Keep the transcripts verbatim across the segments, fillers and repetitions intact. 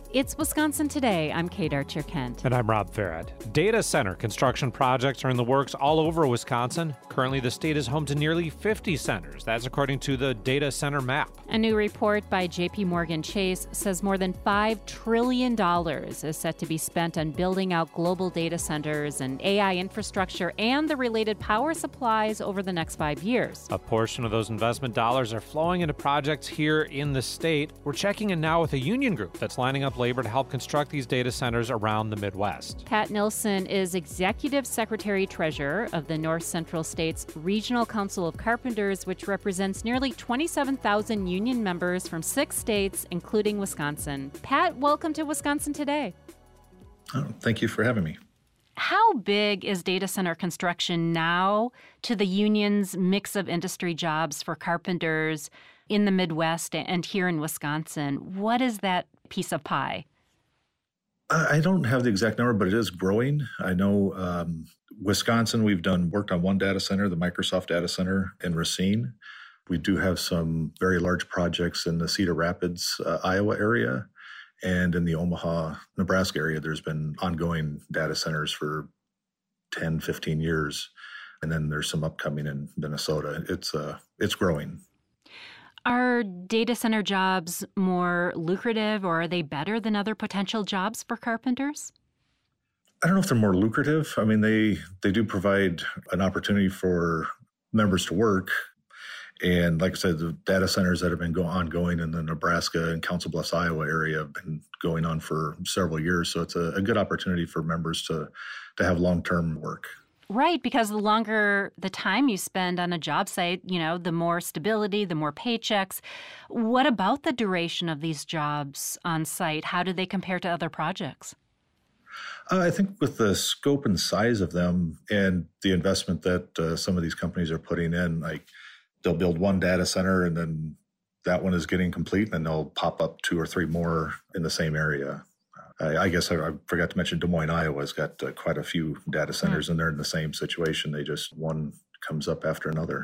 It's Wisconsin Today. I'm Kate Archer-Kent. And I'm Rob Farrett. Data center construction projects are in the works all over Wisconsin. Currently, the state is home to nearly fifty centers. That's according to the Data Center Map. A new report by J P Morgan Chase says more than five trillion dollars is set to be spent on building out global data centers and A I infrastructure and the related power supplies over the next five years. A portion of those investment dollars are flowing into projects here in the state. We're checking in now with a union group that's lining up labor to help construct these data centers around the Midwest. Pat Nilsson is Executive Secretary-Treasurer of the North Central States Regional Council of Carpenters, which represents nearly twenty-seven thousand union members from six states, including Wisconsin. Pat, welcome to Wisconsin Today. Oh, thank you for having me. How big is data center construction now to the union's mix of industry jobs for carpenters in the Midwest and here in Wisconsin? What is that piece of pie? I don't have the exact number, but it is growing. I know um, Wisconsin, we've done worked on one data center, the Microsoft data center in Racine. We do have some very large projects in the Cedar Rapids, uh, Iowa area. And in the Omaha, Nebraska area, there's been ongoing data centers for ten, fifteen years. And then there's some upcoming in Minnesota. It's uh, it's growing. Are data center jobs more lucrative, or are they better than other potential jobs for carpenters? I don't know if they're more lucrative. I mean, they, they do provide an opportunity for members to work. And like I said, the data centers that have been go- ongoing in the Nebraska and Council Bluffs, Iowa area have been going on for several years. So it's a, a good opportunity for members to, to have long-term work. Right, because the longer the time you spend on a job site, you know, the more stability, the more paychecks. What about the duration of these jobs on site? How do they compare to other projects? Uh, I think with the scope and size of them and the investment that uh, some of these companies are putting in, like they'll build one data center and then that one is getting complete and then they'll pop up two or three more in the same area. I, I guess I, I forgot to mention Des Moines, Iowa's got uh, quite a few data centers mm. and they're in the same situation. They just, one comes up after another.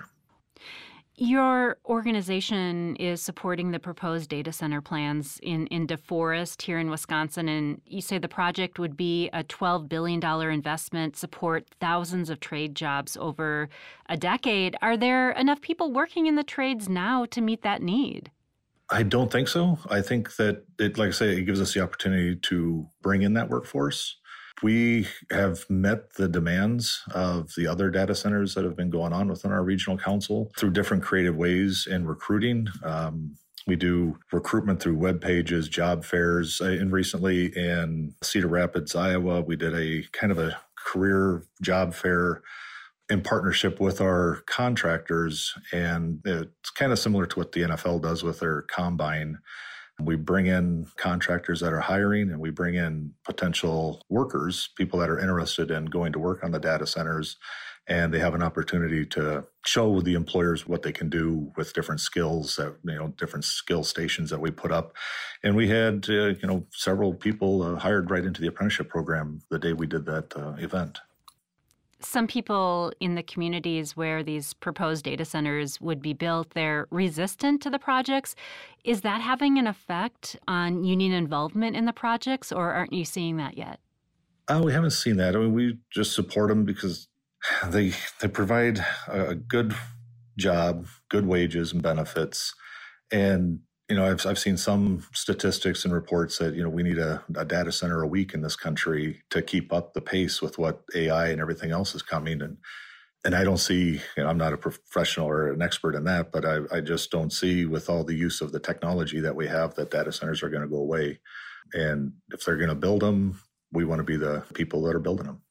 Your organization is supporting the proposed data center plans in, in DeForest here in Wisconsin, and you say the project would be a twelve billion dollars investment, support thousands of trade jobs over a decade. Are there enough people working in the trades now to meet that need? I don't think so. I think that, it, like I say, it gives us the opportunity to bring in that workforce. We have met the demands of the other data centers that have been going on within our regional council through different creative ways in recruiting. Um, we do recruitment through web pages, job fairs, and recently in Cedar Rapids, Iowa, we did a kind of a career job fair in partnership with our contractors. And it's kind of similar to what the N F L does with their combine. We bring in contractors that are hiring and we bring in potential workers, people that are interested in going to work on the data centers. And they have an opportunity to show the employers what they can do with different skills, that, you know, different skill stations that we put up. And we had, uh, you know, several people uh, hired right into the apprenticeship program the day we did that uh, event. Some people in the communities where these proposed data centers would be built, they're resistant to the projects. Is that having an effect on union involvement in the projects, or aren't you seeing that yet? Uh, we haven't seen that. I mean, we just support them because they they provide a good job, good wages and benefits. And, you know, I've I've seen some statistics and reports that, you know, we need a, a data center a week in this country to keep up the pace with what A I and everything else is coming. And and I don't see, you know, I'm not a professional or an expert in that, but I, I just don't see with all the use of the technology that we have that data centers are going to go away. And if they're going to build them, we want to be the people that are building them.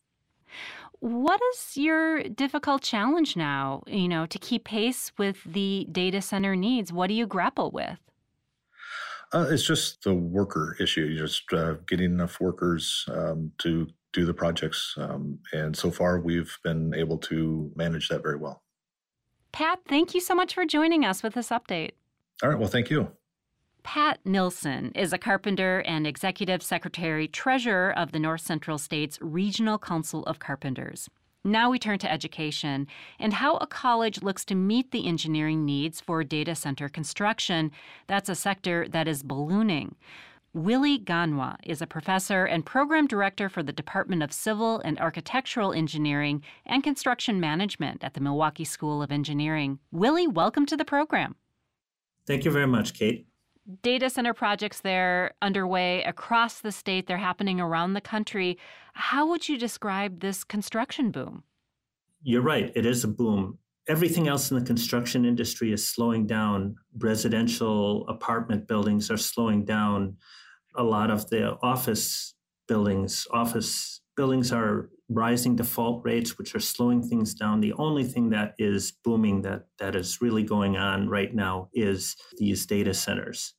What is your difficult challenge now, you know, to keep pace with the data center needs? What do you grapple with? Uh, it's just the worker issue, just uh, getting enough workers um, to do the projects. Um, and so far, we've been able to manage that very well. Pat, thank you so much for joining us with this update. All right. Well, thank you. Pat Nilsson is a carpenter and executive secretary treasurer of the North Central States Regional Council of Carpenters. Now we turn to education and how a college looks to meet the engineering needs for data center construction. That's a sector that is ballooning. Willie Ganwa is a professor and program director for the Department of Civil and Architectural Engineering and Construction Management at the Milwaukee School of Engineering. Willie, welcome to the program. Thank you very much, Kate. Data center projects there underway across the state. They're happening around the country. How would you describe this construction boom? You're right. It is a boom. Everything else in the construction industry is slowing down. Residential apartment buildings are slowing down. A lot of the office buildings, office buildings are rising default rates, which are slowing things down. The only thing that is booming, that, that is really going on right now, is these data centers.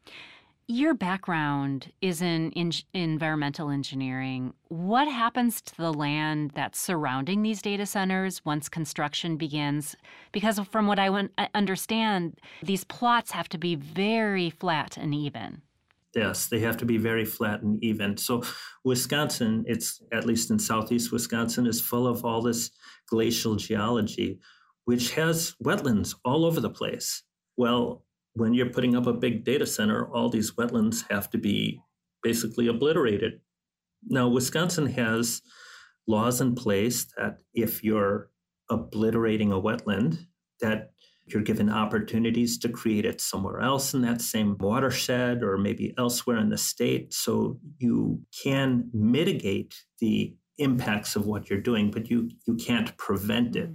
Your background is in, in environmental engineering. What happens to the land that's surrounding these data centers once construction begins? Because from what I understand, these plots have to be very flat and even. Yes, they have to be very flat and even. So Wisconsin, it's at least in southeast Wisconsin, is full of all this glacial geology, which has wetlands all over the place. Well, when you're putting up a big data center, all these wetlands have to be basically obliterated. Now, Wisconsin has laws in place that if you're obliterating a wetland, that you're given opportunities to create it somewhere else in that same watershed or maybe elsewhere in the state. So you can mitigate the impacts of what you're doing, but you, you can't prevent it.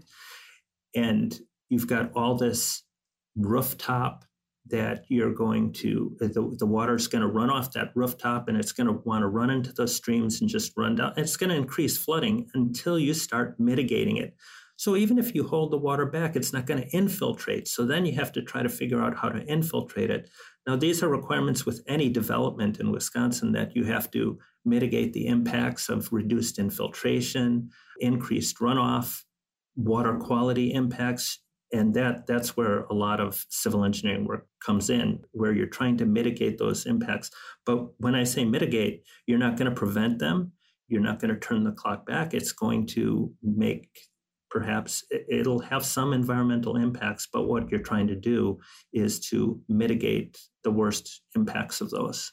And you've got all this rooftop that you're going to, the, the water's going to run off that rooftop and it's going to want to run into the streams and just run down. It's going to increase flooding until you start mitigating it. So even if you hold the water back, it's not going to infiltrate. So then you have to try to figure out how to infiltrate it. Now, these are requirements with any development in Wisconsin, that you have to mitigate the impacts of reduced infiltration, increased runoff, water quality impacts. And that that's where a lot of civil engineering work comes in, where you're trying to mitigate those impacts. But when I say mitigate, you're not going to prevent them. You're not going to turn the clock back. It's going to make, perhaps it'll have some environmental impacts, but what you're trying to do is to mitigate the worst impacts of those.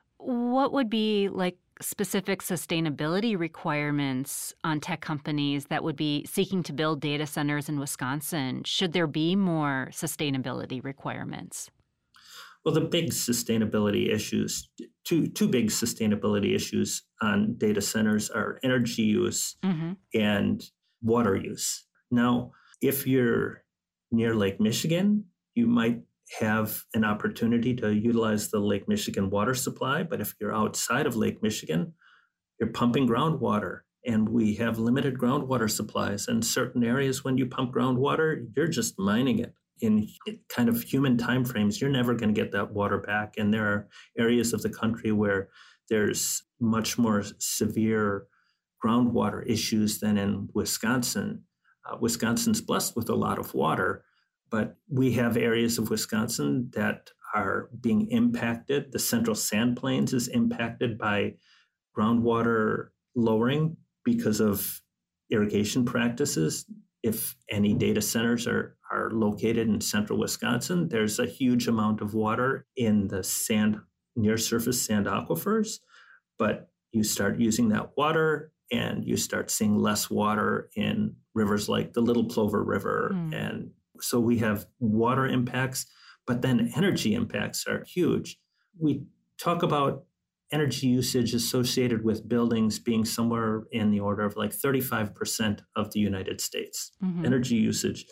What would be like specific sustainability requirements on tech companies that would be seeking to build data centers in Wisconsin? Should there be more sustainability requirements? Well, the big sustainability issues, two, two big sustainability issues on data centers are energy use mm-hmm. and water use. Now, if you're near Lake Michigan, you might have an opportunity to utilize the Lake Michigan water supply. But if you're outside of Lake Michigan, you're pumping groundwater. And we have limited groundwater supplies. In certain areas, when you pump groundwater, you're just mining it. In kind of human timeframes, you're never going to get that water back. And there are areas of the country where there's much more severe groundwater issues than in Wisconsin. Uh, Wisconsin's blessed with a lot of water, but we have areas of Wisconsin that are being impacted. The Central Sand Plains is impacted by groundwater lowering because of irrigation practices. If any data centers are, are located in central Wisconsin, there's a huge amount of water in the sand, near surface sand aquifers, but you start using that water and you start seeing less water in rivers like the Little Plover River. Mm. And so we have water impacts, but then energy impacts are huge. We talk about energy usage associated with buildings being somewhere in the order of like thirty-five percent of the United States, mm-hmm. energy usage.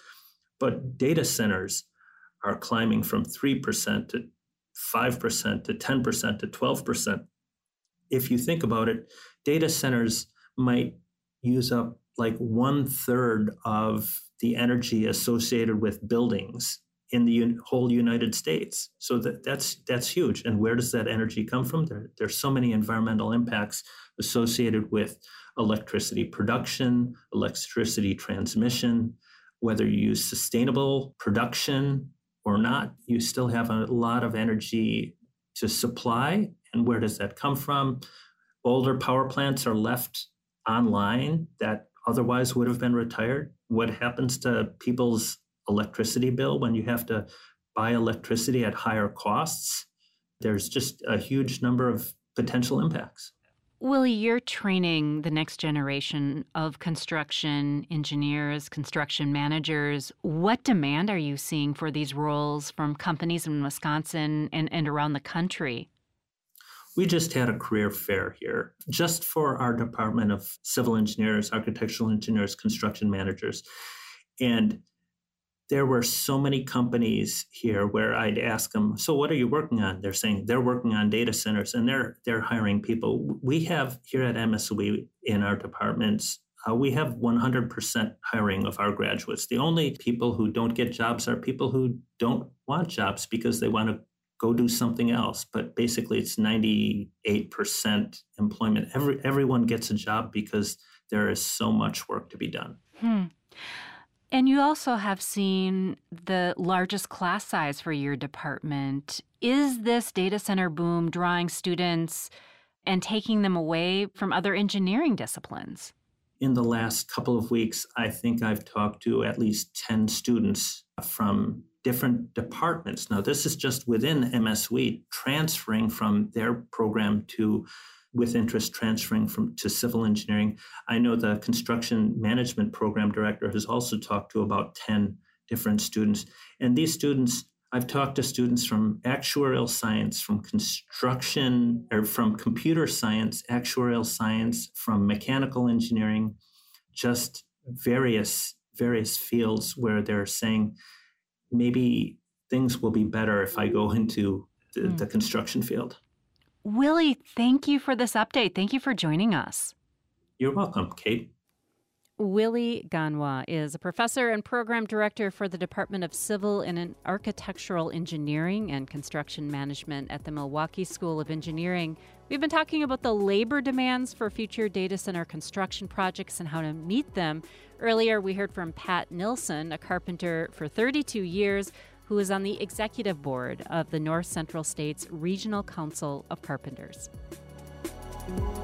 But data centers are climbing from three percent to five percent to ten percent to twelve percent. If you think about it, data centers might use up like one third of the energy associated with buildings in the un- whole United States. So that, that's that's huge. And where does that energy come from? There, there's so many environmental impacts associated with electricity production, electricity transmission. Whether you use sustainable production or not, you still have a lot of energy to supply. And where does that come from? Older power plants are left online that otherwise would have been retired. What happens to people's electricity bill when you have to buy electricity at higher costs? there's just a huge number of potential impacts. Willie, you're training the next generation of construction engineers, construction managers. What demand are you seeing for these roles from companies in Wisconsin and, and around the country? We just had a career fair here just for our Department of Civil Engineers, Architectural Engineers, Construction Managers. And there were so many companies here where I'd ask them, so what are you working on? They're saying they're working on data centers and they're they're hiring people. We have here at M S O E in our departments, uh, we have one hundred percent hiring of our graduates. The only people who don't get jobs are people who don't want jobs because they want to go do something else. But basically it's ninety-eight percent employment. Every, everyone gets a job because there is so much work to be done. Hmm. And you also have seen the largest class size for your department. Is this data center boom drawing students and taking them away from other engineering disciplines? In the last couple of weeks, I think I've talked to at least ten students from different departments. Now, this is just within M S O E, transferring from their program to with interest transferring from to civil engineering. I know the construction management program director has also talked to about ten different students. And these students, I've talked to students from actuarial science, from construction, or from computer science, actuarial science, from mechanical engineering, just various, various fields where they're saying maybe things will be better if I go into the, mm. the construction field. Willie, thank you for this update. Thank you for joining us. You're welcome, Kate. Willie Ganwa is a professor and program director for the Department of Civil and Architectural Engineering and Construction Management at the Milwaukee School of Engineering. We've been talking about the labor demands for future data center construction projects and how to meet them. Earlier, we heard from Pat Nilsson, a carpenter for thirty-two years, who is on the executive board of the North Central States Regional Council of Carpenters.